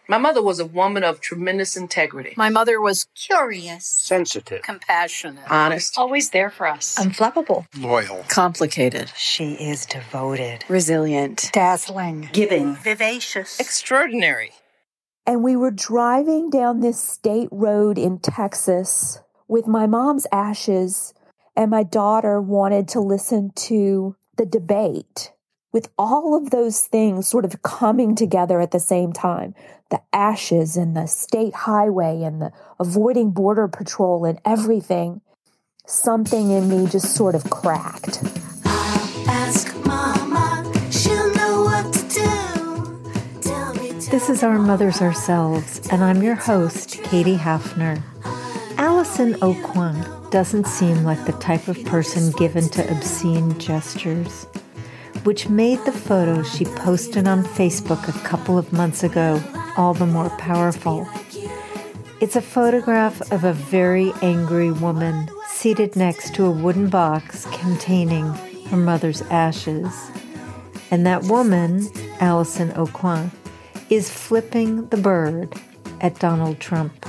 My mother was a woman of tremendous integrity. My mother was curious, sensitive, compassionate, honest, always there for us, unflappable, loyal, complicated. She is devoted, resilient, dazzling, giving, vivacious, extraordinary. And we were driving down this state road in Texas with my mom's ashes, and my daughter wanted to listen to the debate with all of those things sort of coming together at the same time. The ashes and the state highway and the avoiding border patrol and everything. Something in me just sort of cracked. I'll ask Mama, she'll know what to do. Tell me. This is Our Mothers Ourselves, and I'm your host, Katie Hafner. Alison Aucoin doesn't seem like the type of person given to obscene gestures, which made the photo she posted on Facebook a couple of months ago all the more powerful. It's a photograph of a very angry woman seated next to a wooden box containing her mother's ashes. And that woman, Alison Aucoin, is flipping the bird at Donald Trump.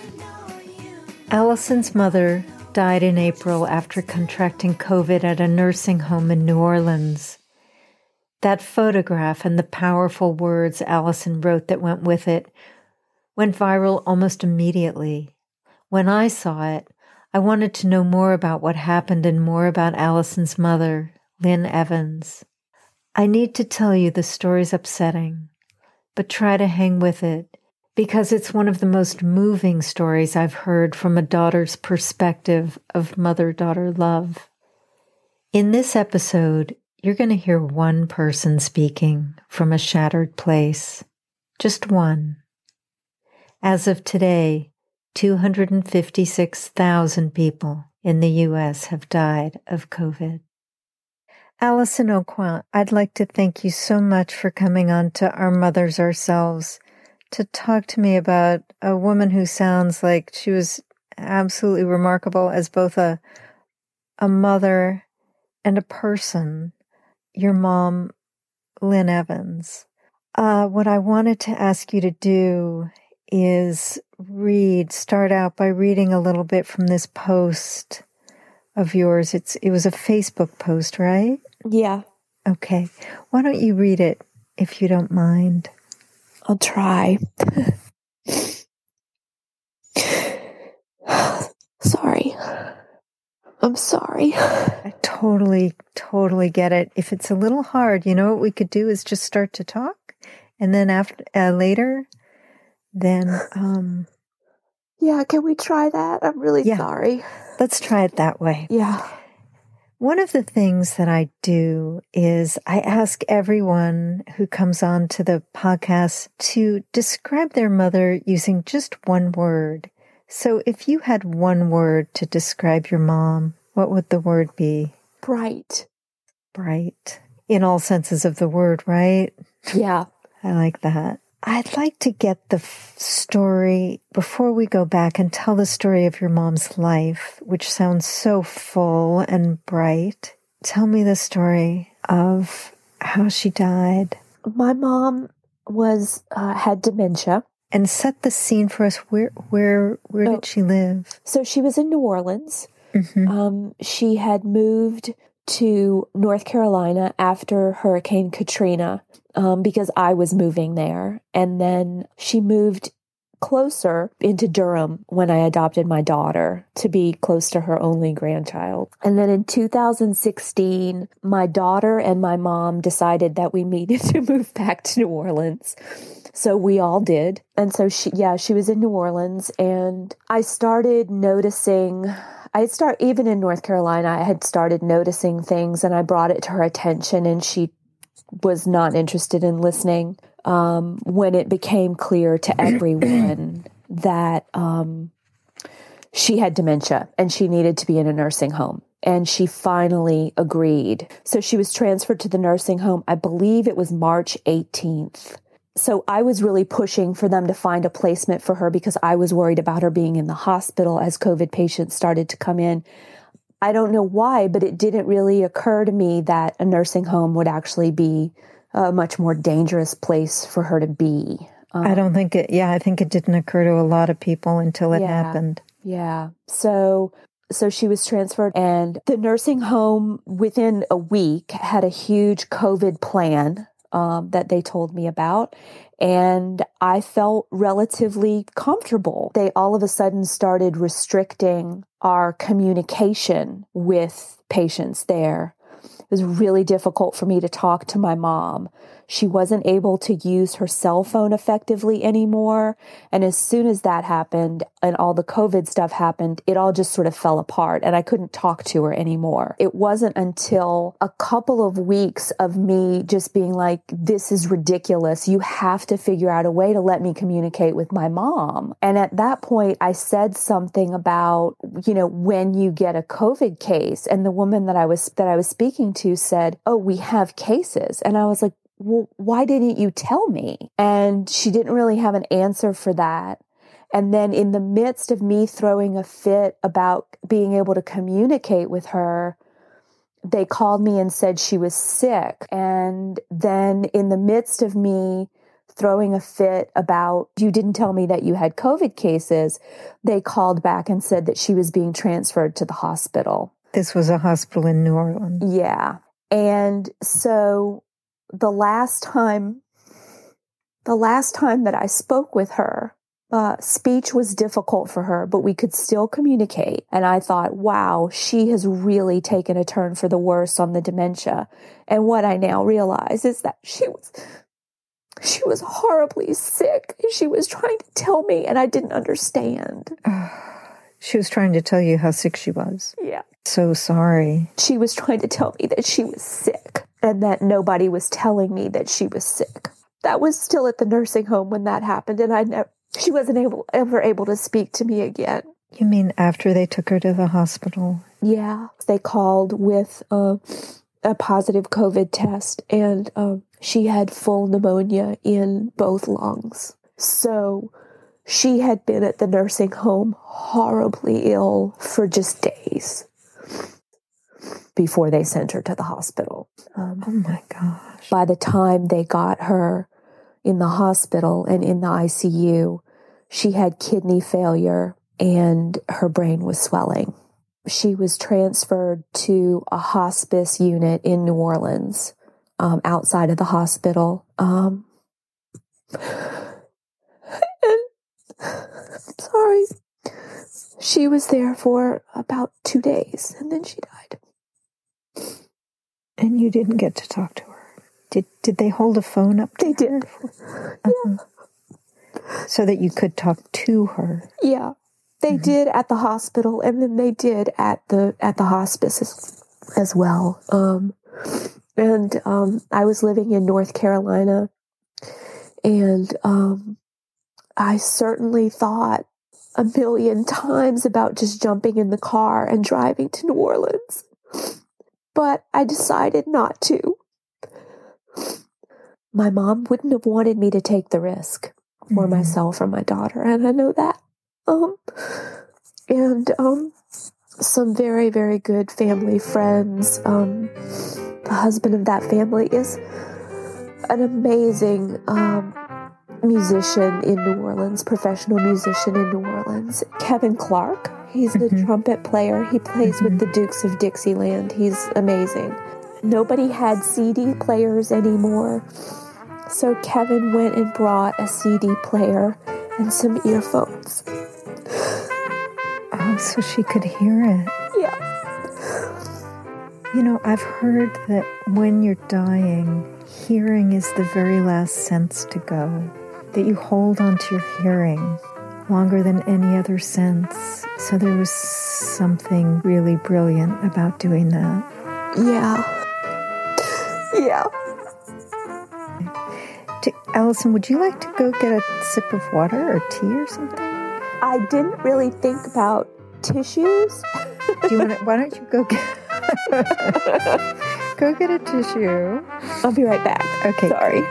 Alison's mother died in April after contracting COVID at a nursing home in New Orleans. That photograph and the powerful words Alison wrote that went with it went viral almost immediately. When I saw it, I wanted to know more about what happened and more about Alison's mother, Lynn Evans. I need to tell you the story's upsetting, but try to hang with it, because it's one of the most moving stories I've heard from a daughter's perspective of mother-daughter love. In this episode, you're going to hear one person speaking from a shattered place. Just one. As of today, 256,000 people in the U.S. have died of COVID. Alison Aucoin, I'd like to thank you so much for coming on to Our Mothers Ourselves to talk to me about a woman who sounds like she was absolutely remarkable as both a mother and a person. Your mom, Lynn Evans. What I wanted to ask you to do is start out by reading a little bit from this post of yours. It was a Facebook post, right? Yeah. Okay. Why don't you read it, if you don't mind? I'll try. Sorry. I'm sorry. I totally get it. If it's a little hard, you know what we could do is just start to talk, and then later, then yeah, can we try that? I'm really sorry. Let's try it that way. Yeah. One of the things that I do is I ask everyone who comes on to the podcast to describe their mother using just one word. So if you had one word to describe your mom, what would the word be? Bright. Bright. In all senses of the word, right? Yeah. I like that. I'd like to get the story, before we go back and tell the story of your mom's life, which sounds so full and bright. Tell me the story of how she died. My mom had dementia. And set the scene for us. Where did she live? So she was in New Orleans. Mm-hmm. She had moved to North Carolina after Hurricane Katrina because I was moving there. And then she moved closer into Durham when I adopted my daughter to be close to her only grandchild. And then in 2016, my daughter and my mom decided that we needed to move back to New Orleans. So we all did. And so she was in New Orleans, and I started noticing, even in North Carolina, I had started noticing things, and I brought it to her attention, and she was not interested in listening. When it became clear to everyone that she had dementia and she needed to be in a nursing home. And she finally agreed. So she was transferred to the nursing home, I believe it was March 18th. So I was really pushing for them to find a placement for her because I was worried about her being in the hospital as COVID patients started to come in. I don't know why, but it didn't really occur to me that a nursing home would actually be a much more dangerous place for her to be. I don't think I think it didn't occur to a lot of people until it happened. Yeah. So she was transferred, and the nursing home within a week had a huge COVID plan that they told me about. And I felt relatively comfortable. They all of a sudden started restricting our communication with patients there. It was really difficult for me to talk to my mom. She wasn't able to use her cell phone effectively anymore. And as soon as that happened and all the COVID stuff happened, it all just sort of fell apart and I couldn't talk to her anymore. It wasn't until a couple of weeks of me just being like, this is ridiculous. You have to figure out a way to let me communicate with my mom. And at that point, I said something about, when you get a COVID case, and the woman that I was speaking to said, oh, we have cases. And I was like, well, why didn't you tell me? And she didn't really have an answer for that. And then in the midst of me throwing a fit about being able to communicate with her, they called me and said she was sick. And then in the midst of me throwing a fit about, you didn't tell me that you had COVID cases, they called back and said that she was being transferred to the hospital. This was a hospital in New Orleans. Yeah. And so the last time that I spoke with her, speech was difficult for her, but we could still communicate. And I thought, wow, she has really taken a turn for the worse on the dementia. And what I now realize is that she was horribly sick. She was trying to tell me, and I didn't understand. She was trying to tell you how sick she was. Yeah. So sorry. She was trying to tell me that she was sick and that nobody was telling me that she was sick. That was still at the nursing home when that happened, and she wasn't ever able to speak to me again. You mean after they took her to the hospital? Yeah. They called with a positive COVID test, and she had full pneumonia in both lungs. So she had been at the nursing home horribly ill for just days before they sent her to the hospital. Oh my gosh. By the time they got her in the hospital and in the ICU, she had kidney failure and her brain was swelling. She was transferred to a hospice unit in New Orleans, outside of the hospital. Sorry. She was there for about 2 days and then she died. And you didn't get to talk to her. Did they hold a phone up to They her? did. Yeah. So that you could talk to her. Yeah. They did at the hospital, and then they did at the hospice as well. I was living in North Carolina, and I certainly thought a million times about just jumping in the car and driving to New Orleans. But I decided not to. My mom wouldn't have wanted me to take the risk for myself or my daughter, and I know that. Some very, very good family friends. The husband of that family is an amazing musician in New Orleans, professional musician in New Orleans. Kevin Clark, he's the trumpet player. He plays with the Dukes of Dixieland. He's amazing. Nobody had CD players anymore. So Kevin went and brought a CD player and some earphones. Oh, so she could hear it. Yeah. I've heard that when you're dying, hearing is the very last sense to go. That you hold on to your hearing longer than any other sense. So there was something really brilliant about doing that. Yeah. Yeah. Allison, would you like to go get a sip of water or tea or something? I didn't really think about tissues. Why don't you go get go get a tissue? I'll be right back. Okay. Sorry.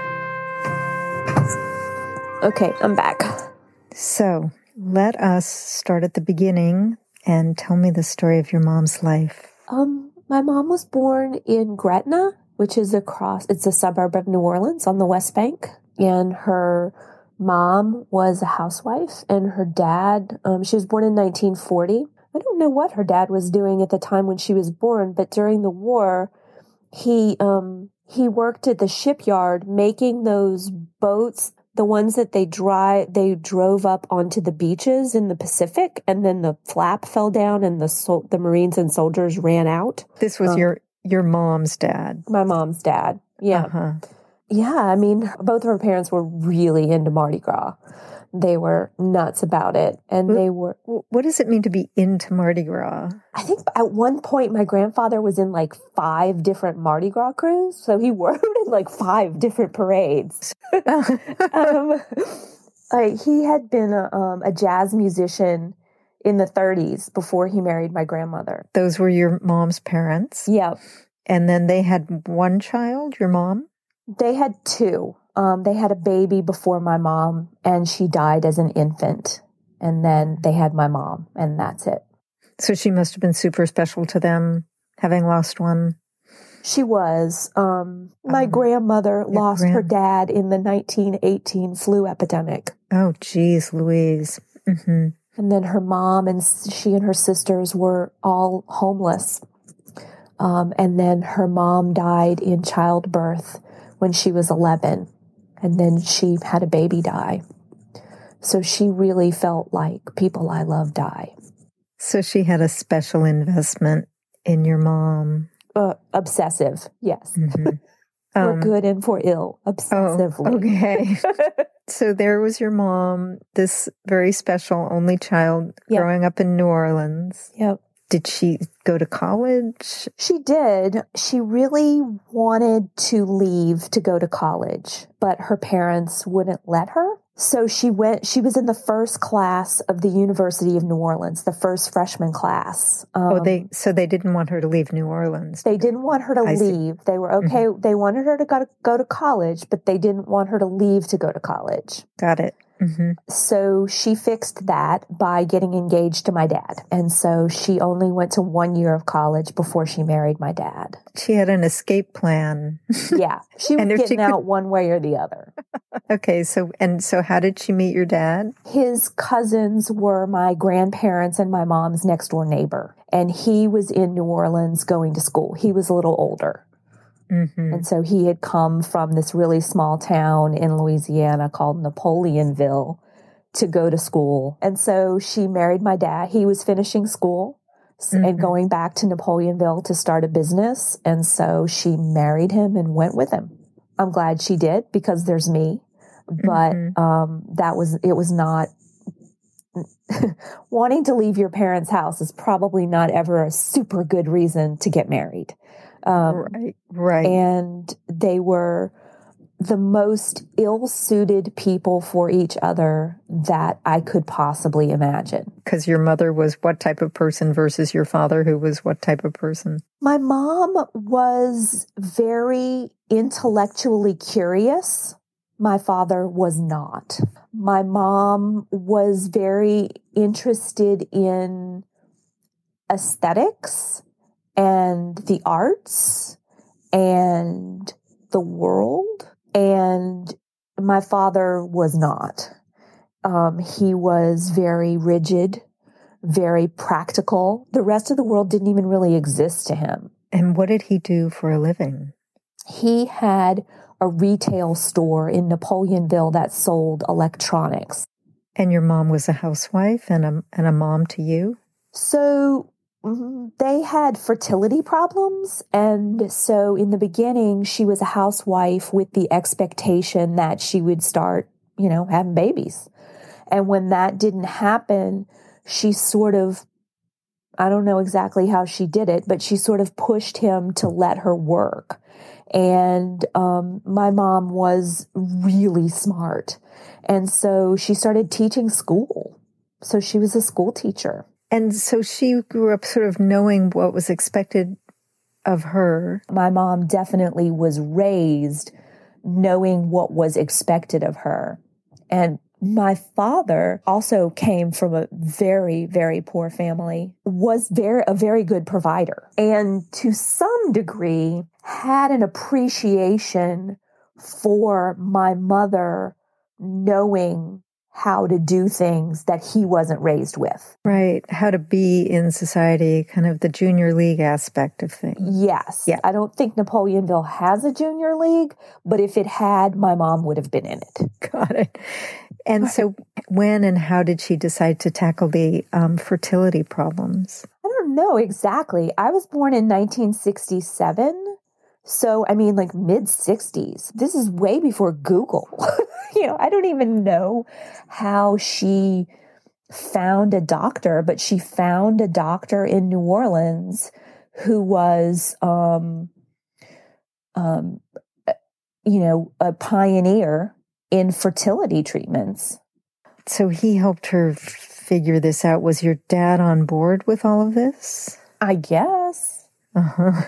Okay, I'm back. So let us start at the beginning and tell me the story of your mom's life. My mom was born in Gretna, which is it's a suburb of New Orleans on the West Bank. And her mom was a housewife, and her dad, she was born in 1940. I don't know what her dad was doing at the time when she was born, but during the war, he worked at the shipyard making those boats, the ones that they drove up onto the beaches in the Pacific, and then the flap fell down and the Marines and soldiers ran out. This was your mom's dad. My mom's dad. Yeah. Uh-huh. Yeah, I mean, both of her parents were really into Mardi Gras. They were nuts about it. And they were... What does it mean to be into Mardi Gras? I think at one point my grandfather was in like 5 different Mardi Gras crews. So he worked in like 5 different parades. He had been a jazz musician in the 30s before he married my grandmother. Those were your mom's parents? Yeah. And then they had one child, your mom? They had 2. They had a baby before my mom, and she died as an infant. And then they had my mom, and that's it. So she must have been super special to them, having lost one. She was. My grandmother lost her dad in the 1918 flu epidemic. Oh, geez, Louise. Mm-hmm. And then her mom and she and her sisters were all homeless. And then her mom died in childbirth when she was 11. And then she had a baby die. So she really felt like people I love die. So she had a special investment in your mom. Obsessive, yes. Mm-hmm. For good and for ill, obsessively. Oh, okay. So there was your mom, this very special only child growing up in New Orleans. Yep. Did she go to college? She did. She really wanted to leave to go to college, but her parents wouldn't let her. So she was in the first class of the University of New Orleans, the first freshman class. So they didn't want her to leave New Orleans. They didn't want her to leave. They were okay. Mm-hmm. They wanted her to go to college, but they didn't want her to leave to go to college. Got it. Mm-hmm. So she fixed that by getting engaged to my dad. And so she only went to 1 year of college before she married my dad. She had an escape plan. Yeah. She was getting out one way or the other. Okay. So how did she meet your dad? His cousins were my grandparents and my mom's next door neighbor. And he was in New Orleans going to school. He was a little older. Mm-hmm. And so he had come from this really small town in Louisiana called Napoleonville to go to school. And so she married my dad. He was finishing school and going back to Napoleonville to start a business. And so she married him and went with him. I'm glad she did because there's me. But it was not wanting to leave your parents' house is probably not ever a super good reason to get married. Right. And they were the most ill-suited people for each other that I could possibly imagine. Because your mother was what type of person versus your father, who was what type of person? My mom was very intellectually curious. My father was not. My mom was very interested in aesthetics and the arts and the world. And my father was not. He was very rigid, very practical. The rest of the world didn't even really exist to him. And what did he do for a living? He had a retail store in Napoleonville that sold electronics. And your mom was a housewife and a mom to you? So they had fertility problems. And so in the beginning, she was a housewife with the expectation that she would start, having babies. And when that didn't happen, she sort of, I don't know exactly how she did it, but she sort of pushed him to let her work. And my mom was really smart. And so she started teaching school. So she was a school teacher. And so she grew up sort of knowing what was expected of her. My mom definitely was raised knowing what was expected of her. And my father also came from a very, very poor family, was a very good provider, and to some degree had an appreciation for my mother knowing how to do things that he wasn't raised with. Right. How to be in society, kind of the junior league aspect of things. Yes. Yeah. I don't think Napoleonville has a junior league, but if it had, my mom would have been in it. Got it. And so when and how did she decide to tackle the fertility problems? I don't know exactly. I was born in 1967. So, I mean, like mid-60s. This is way before Google. I don't even know how she found a doctor, but she found a doctor in New Orleans who was, a pioneer in fertility treatments. So he helped her figure this out. Was your dad on board with all of this? I guess. Uh-huh.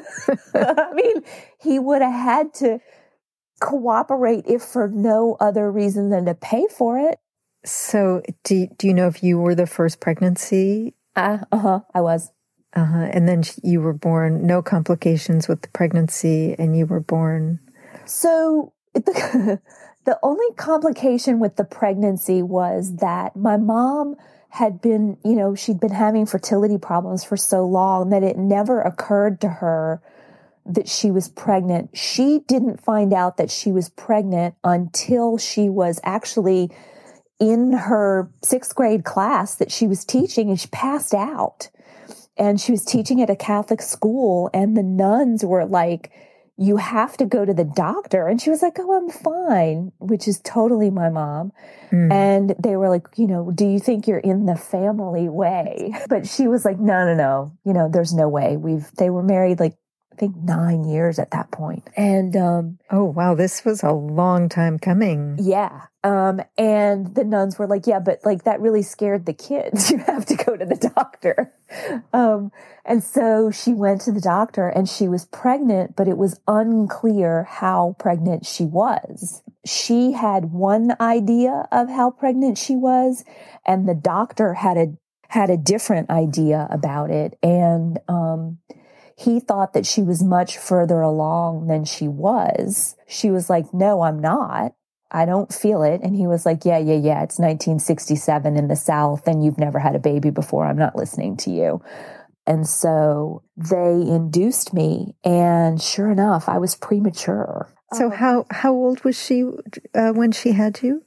I mean, he would have had to cooperate if for no other reason than to pay for it. So do you know if you were the first pregnancy? I was. And then you were born, no complications with the pregnancy, and you were born. So the only complication with the pregnancy was that my mom had been, she'd been having fertility problems for so long that it never occurred to her that she was pregnant. She didn't find out that she was pregnant until she was actually in her 6th grade class that she was teaching, and she passed out. And she was teaching at a Catholic school, and the nuns were like, "You have to go to the doctor." And she was like, "Oh, I'm fine," which is totally my mom. And they were like, "Do you think you're in the family way?" But she was like, no, there's no way. They were married like, I think 9 years at that point. And, oh, wow, this was a long time coming. Yeah. And the nuns were like, "Yeah, but like that really scared the kids. You have to go to the doctor." And so she went to the doctor and she was pregnant, but it was unclear how pregnant she was. She had one idea of how pregnant she was, and the doctor had a different idea about it. And, he thought that she was much further along than she was. She was like, "No, I'm not. I don't feel it." And he was like, yeah, it's 1967 in the South and you've never had a baby before. I'm not listening to you. And so they induced me, and sure enough, I was premature. So how old was she when she had you?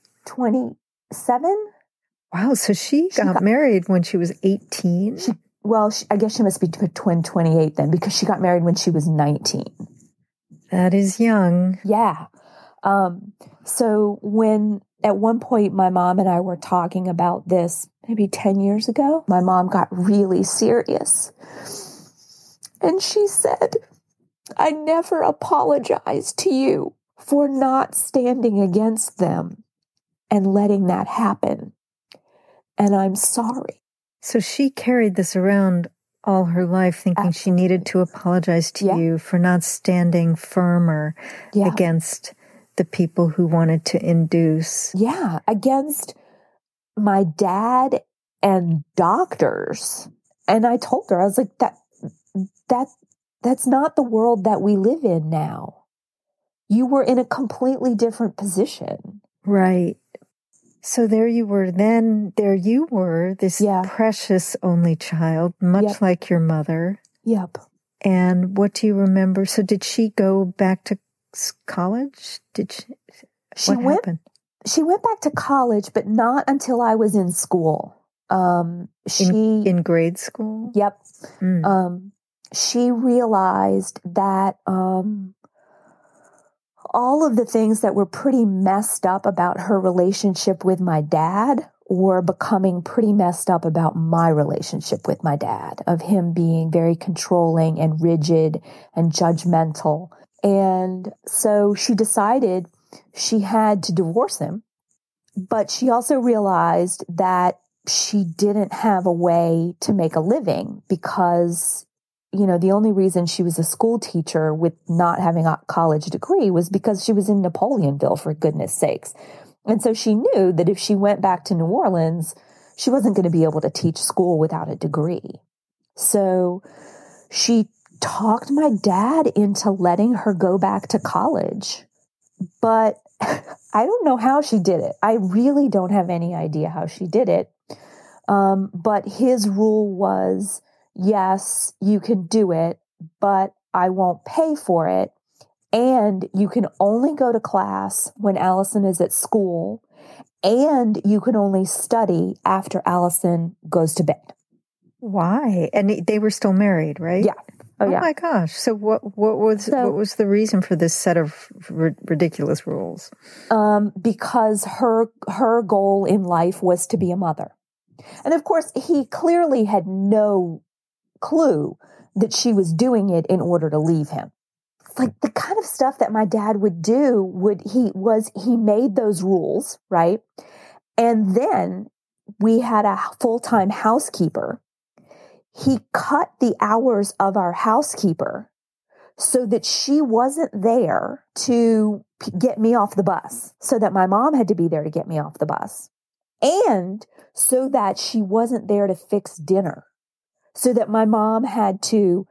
27. Wow, so she got married when she was 18? I guess she must be between 28 then, because she got married when she was 19. That is young. Yeah. So when at one point my mom and I were talking about this maybe 10 years ago, my mom got really serious. And she said, "I never apologized to you for not standing against them and letting that happen. And I'm sorry." So she carried this around all her life, thinking she needed to apologize to you for not standing firmer against the people who wanted to induce. Yeah, against my dad and doctors. And I told her, I was like, that's not the world that we live in now. You were in a completely different position. Right. So there you were then, this precious only child, much like your mother. Yep. And what do you remember? So did she go back to college? What happened? She went back to college, but not until I was in school. In grade school? Yep. She realized that all of the things that were pretty messed up about her relationship with my dad were becoming pretty messed up about my relationship with my dad, of him being very controlling and rigid and judgmental. And so she decided she had to divorce him, but she also realized that she didn't have a way to make a living because, the only reason she was a school teacher with not having a college degree was because she was in Napoleonville, for goodness sakes. And so she knew that if she went back to New Orleans, she wasn't going to be able to teach school without a degree. So she talked my dad into letting her go back to college. But I don't know how she did it. I really don't have any idea how she did it. But his rule was, yes, you can do it, but I won't pay for it. And you can only go to class when Allison is at school. And you can only study after Allison goes to bed. Why? And they were still married, right? Yeah. Oh, yeah. My gosh! So what was the reason for this set of ridiculous rules? Because her goal in life was to be a mother, and of course he clearly had no clue that she was doing it in order to leave him. Like the kind of stuff that my dad would do he made those rules, right? And then we had a full-time housekeeper. He cut the hours of our housekeeper so that she wasn't there to get me off the bus, so that my mom had to be there to get me off the bus, and so that she wasn't there to fix dinner, so that my mom had to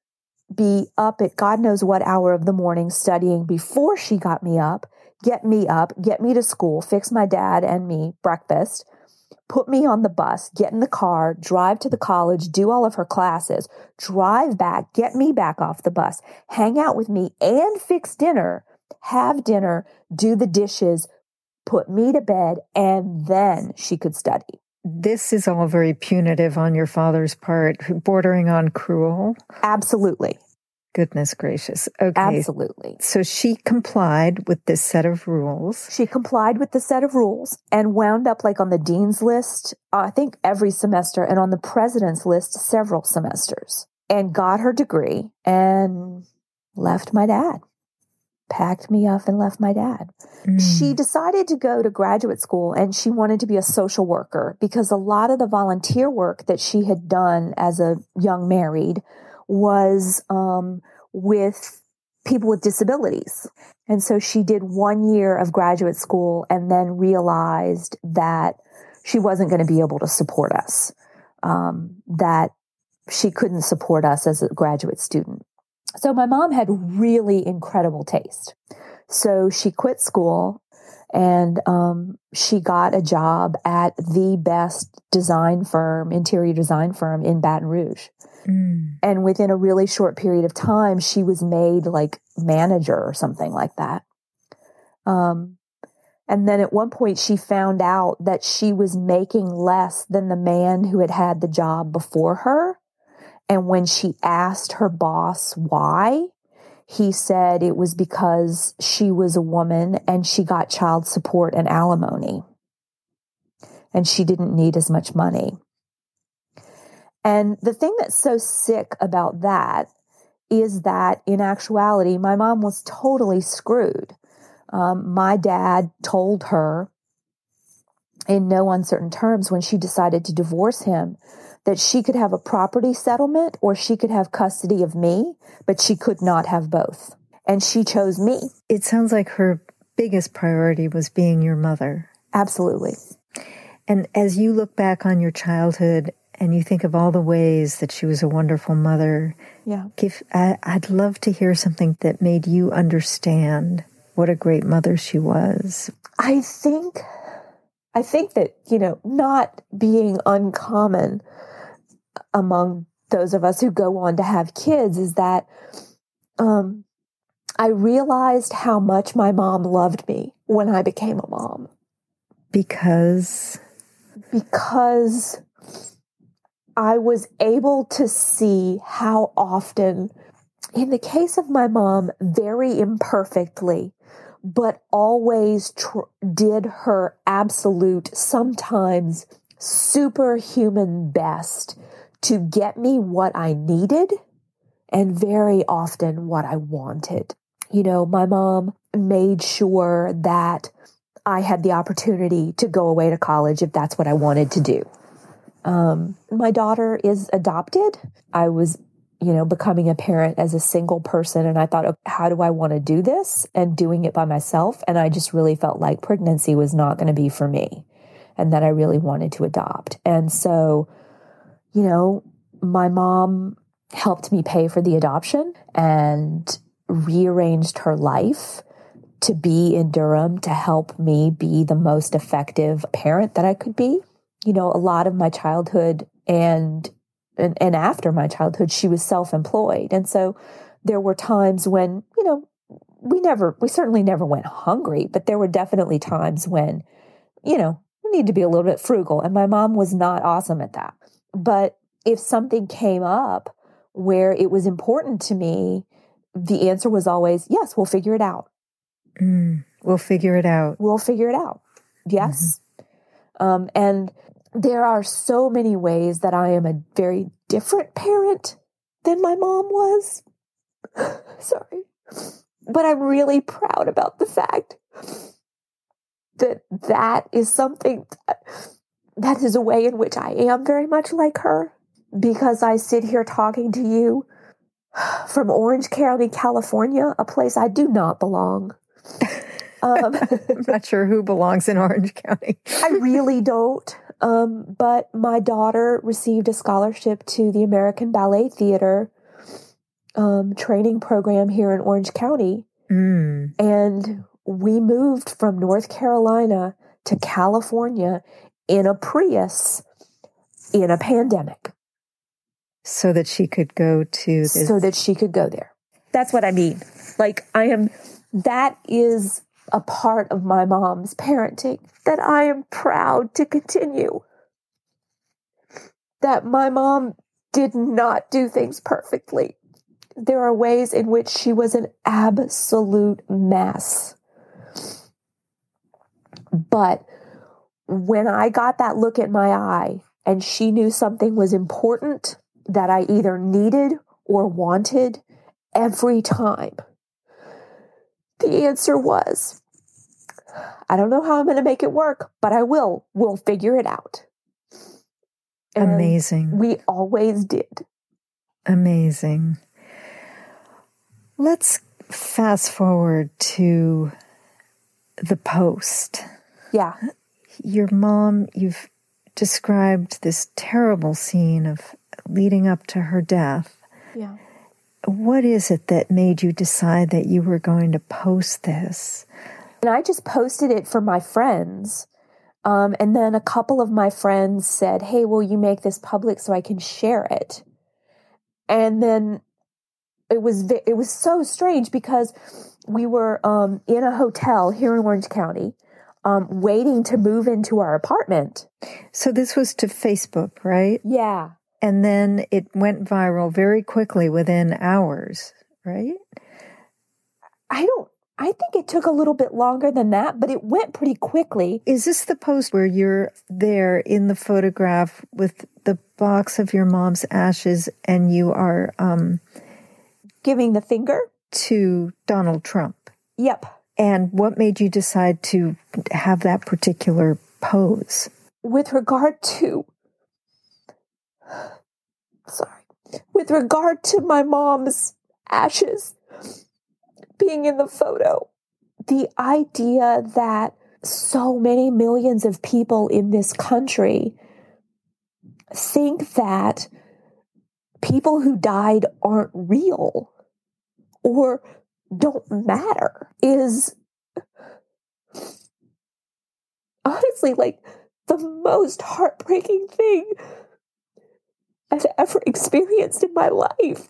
be up at God knows what hour of the morning studying before she got me up, get me to school, fix my dad and me breakfast, put me on the bus, get in the car, drive to the college, do all of her classes, drive back, get me back off the bus, hang out with me and fix dinner, have dinner, do the dishes, put me to bed, and then she could study. This is all very punitive on your father's part, bordering on cruel. Absolutely. Goodness gracious. Okay. Absolutely. So she complied with this set of rules. She complied with the set of rules and wound up like on the dean's list, I think every semester, and on the president's list several semesters, and got her degree and left my dad. Packed me up and left my dad. She decided to go to graduate school, and she wanted to be a social worker because a lot of the volunteer work that she had done as a young married was with people with disabilities. And so she did 1 year of graduate school and then realized that she wasn't going to be able to support us, that she couldn't support us as a graduate student. So my mom had really incredible taste. So she quit school and she got a job at the best design firm, interior design firm in Baton Rouge. And within a really short period of time, she was made like manager or something like that. And then at one point she found out that she was making less than the man who had had the job before her. And when she asked her boss why, he said it was because she was a woman and she got child support and alimony. And she didn't need as much money. And the thing that's so sick about that is that in actuality, my mom was totally screwed. My dad told her in no uncertain terms when she decided to divorce him that she could have a property settlement or she could have custody of me, but she could not have both. And she chose me. It sounds like her biggest priority was being your mother. Absolutely. And as you look back on your childhood and you think of all the ways that she was a wonderful mother, I'd love to hear something that made you understand what a great mother she was. I think that, not being uncommon among those of us who go on to have kids is that I realized how much my mom loved me when I became a mom. Because I was able to see how often, in the case of my mom, very imperfectly, but always did her absolute, sometimes superhuman best to get me what I needed and very often what I wanted. My mom made sure that I had the opportunity to go away to college if that's what I wanted to do. My daughter is adopted. I was, becoming a parent as a single person. And I thought, how do I want to do this? And doing it by myself. And I just really felt like pregnancy was not going to be for me and that I really wanted to adopt. And so, my mom helped me pay for the adoption and rearranged her life to be in Durham to help me be the most effective parent that I could be. You know, a lot of my childhood and after my childhood, she was self-employed. And so there were times when, you know, we certainly never went hungry, but there were definitely times when, you know, we need to be a little bit frugal. And my mom was not awesome at that. But if something came up where it was important to me, the answer was always, yes, we'll figure it out. We'll figure it out. We'll figure it out. Yes. And there are so many ways that I am a very different parent than my mom was. Sorry. But I'm really proud about the fact that that is something that is a way in which I am very much like her, because I sit here talking to you from Orange County, California, a place I do not belong. I'm not sure who belongs in Orange County. I really don't. But my daughter received a scholarship to the American Ballet Theater training program here in Orange County. And we moved from North Carolina to California in a Prius in a pandemic. So that she could go to this. So that she could go there. That's what I mean. Like, that is a part of my mom's parenting that I am proud to continue. That my mom did not do things perfectly. There are ways in which she was an absolute mess. But when I got that look at my eye and she knew something was important that I either needed or wanted every time, the answer was, I don't know how I'm going to make it work, but I will. We'll figure it out. And amazing. We always did. Amazing. Let's fast forward to the post. Yeah. Your mom, you've described this terrible scene of leading up to her death. Yeah. What is it that made you decide that you were going to post this? And I just posted it for my friends. And then a couple of my friends said, hey, will you make this public so I can share it? And then it was so strange because we were in a hotel here in Orange County, waiting to move into our apartment. So this was to Facebook, right? Yeah. And then it went viral very quickly within hours, right? I think it took a little bit longer than that, but it went pretty quickly. Is this the post where you're there in the photograph with the box of your mom's ashes and you are giving the finger to Donald Trump? Yep. And what made you decide to have that particular pose? With regard to my mom's ashes being in the photo, the idea that so many millions of people in this country think that people who died aren't real or don't matter is honestly like the most heartbreaking thing I've ever experienced in my life.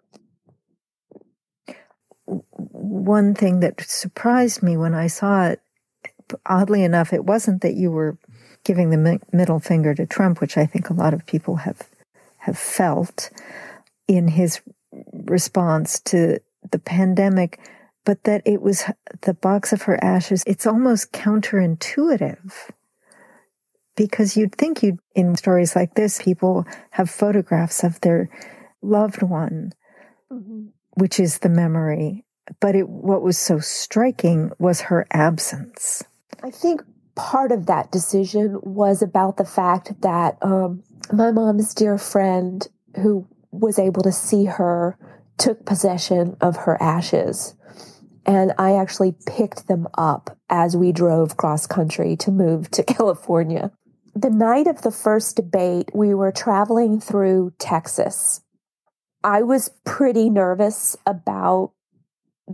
One thing that surprised me when I saw it, oddly enough, it wasn't that you were giving the middle finger to Trump, which I think a lot of people have felt in his response to the pandemic, but that it was the box of her ashes. It's almost counterintuitive because you'd think in stories like this, people have photographs of their loved one, which is the memory. But what was so striking was her absence. I think part of that decision was about the fact that my mom's dear friend, who was able to see her, took possession of her ashes. And I actually picked them up as we drove cross country to move to California. The night of the first debate, we were traveling through Texas. I was pretty nervous about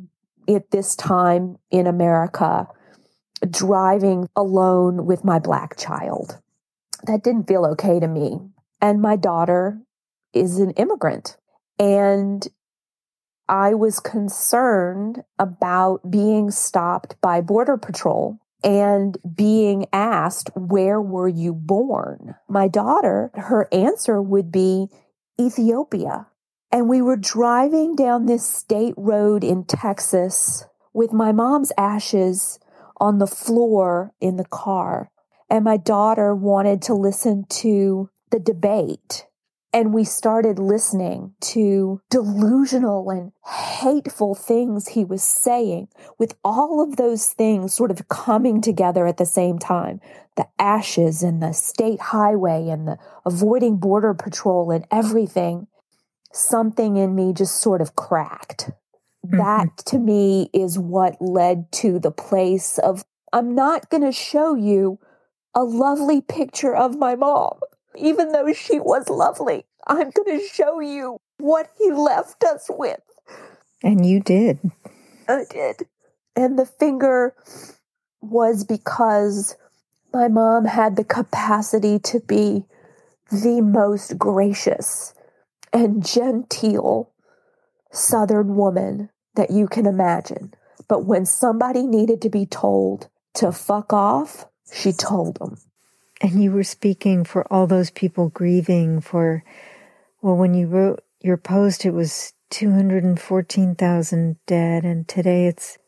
at this time in America, driving alone with my Black child. That didn't feel okay to me. And my daughter is an immigrant. And I was concerned about being stopped by Border Patrol and being asked, where were you born? My daughter, her answer would be Ethiopia. And we were driving down this state road in Texas with my mom's ashes on the floor in the car. And my daughter wanted to listen to the debate. And we started listening to delusional and hateful things he was saying, with all of those things sort of coming together at the same time. The ashes and the state highway and the avoiding Border Patrol and everything. Something in me just sort of cracked. That to me is what led to the place of, I'm not going to show you a lovely picture of my mom, even though she was lovely. I'm going to show you what he left us with. And you did. I did. And the finger was because my mom had the capacity to be the most gracious and genteel Southern woman that you can imagine. But when somebody needed to be told to fuck off, she told them. And you were speaking for all those people grieving for, well, when you wrote your post, it was 214,000 dead, and today it's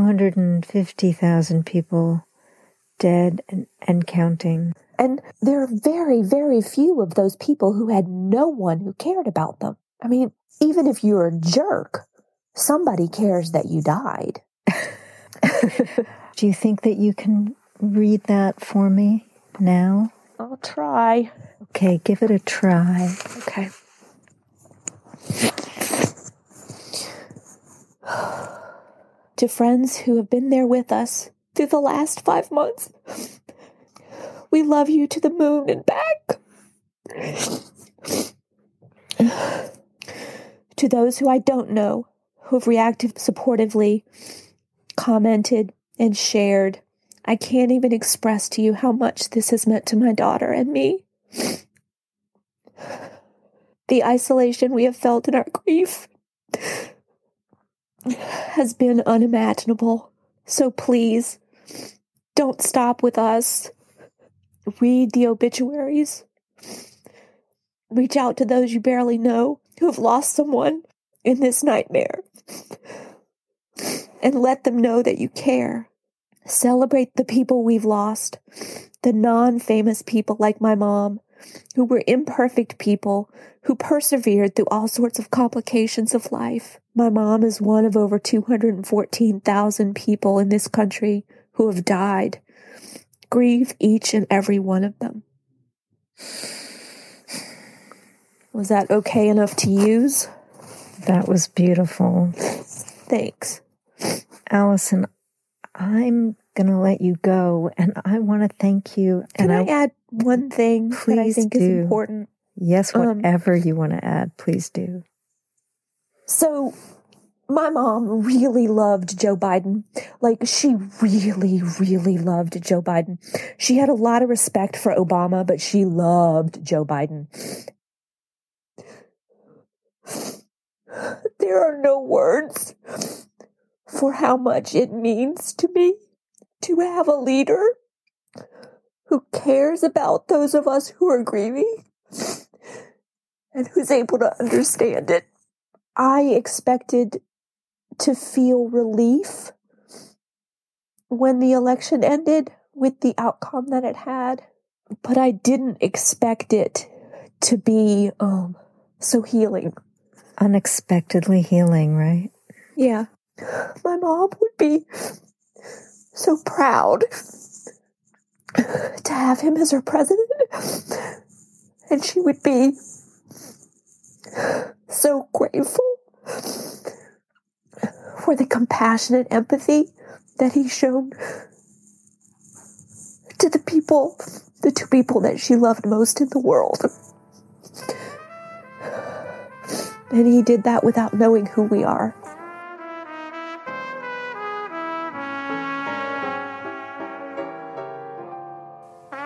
250,000 people dead and counting. And there are very, very few of those people who had no one who cared about them. I mean, even if you're a jerk, somebody cares that you died. Do you think that you can read that for me now? I'll try. Okay, give it a try. Okay. To friends who have been there with us through the last 5 months, we love you to the moon and back. To those who I don't know, who have reacted supportively, commented, and shared, I can't even express to you how much this has meant to my daughter and me. The isolation we have felt in our grief has been unimaginable. So please, don't stop with us. Read the obituaries. Reach out to those you barely know who have lost someone in this nightmare. And let them know that you care. Celebrate the people we've lost. The non-famous people like my mom, who were imperfect people, who persevered through all sorts of complications of life. My mom is one of over 214,000 people in this country who have died. Grieve each and every one of them. Was that okay enough to use? That was beautiful. Thanks. Allison, I'm going to let you go, and I want to thank you. Can I add one thing that I think is important? Yes, whatever you want to add, please do. So, my mom really loved Joe Biden. Like, she really, really loved Joe Biden. She had a lot of respect for Obama, but she loved Joe Biden. There are no words for how much it means to me to have a leader who cares about those of us who are grieving and who's able to understand it. I expected to feel relief when the election ended with the outcome that it had, but I didn't expect it to be so healing. Unexpectedly healing, right? Yeah. My mom would be so proud to have him as her president, and she would be so grateful for the compassionate empathy that he's shown to the people, the two people that she loved most in the world. And he did that without knowing who we are.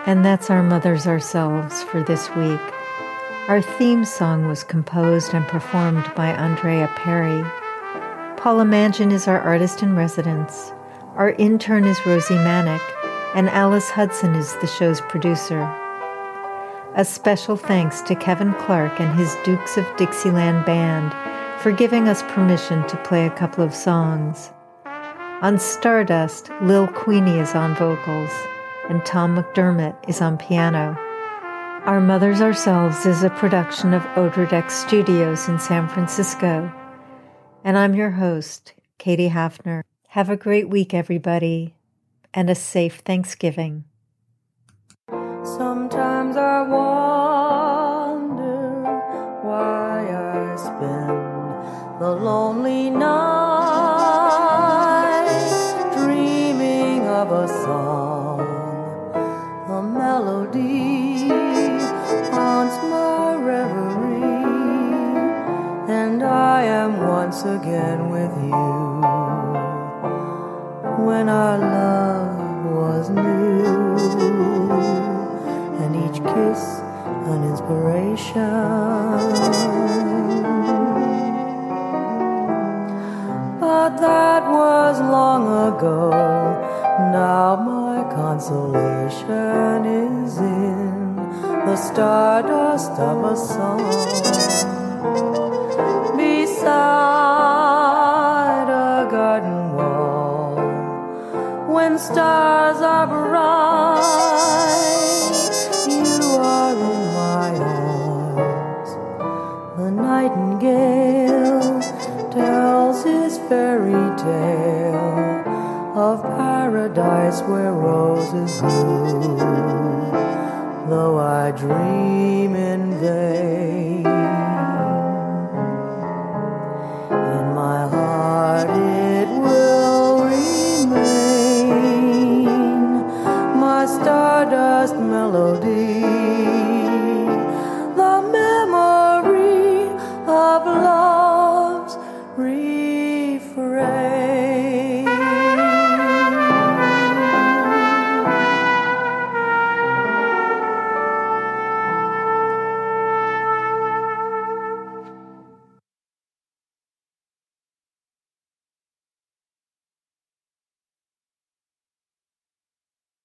And that's Our Mothers Ourselves for this week. Our theme song was composed and performed by Andrea Perry. Paula Mangin is our artist in residence. Our intern is Rosie Manick, and Alice Hudson is the show's producer. A special thanks to Kevin Clark and his Dukes of Dixieland band for giving us permission to play a couple of songs. On Stardust, Lil Queenie is on vocals, and Tom McDermott is on piano. Our Mothers Ourselves is a production of Odredeck Studios in San Francisco. And I'm your host, Katie Hafner. Have a great week, everybody, and a safe Thanksgiving. Sometimes I wonder why I spend the lonely night dreaming of a song, a melody haunts my reverie, and I am once again with you when our love was new, and each kiss an inspiration. But that was long ago. Now my consolation is in the stardust of a song beside a garden wall. When stars are bright, you are in my arms. The nightingale tells his fairy tale of paradise where roses bloom, though I dream in vain.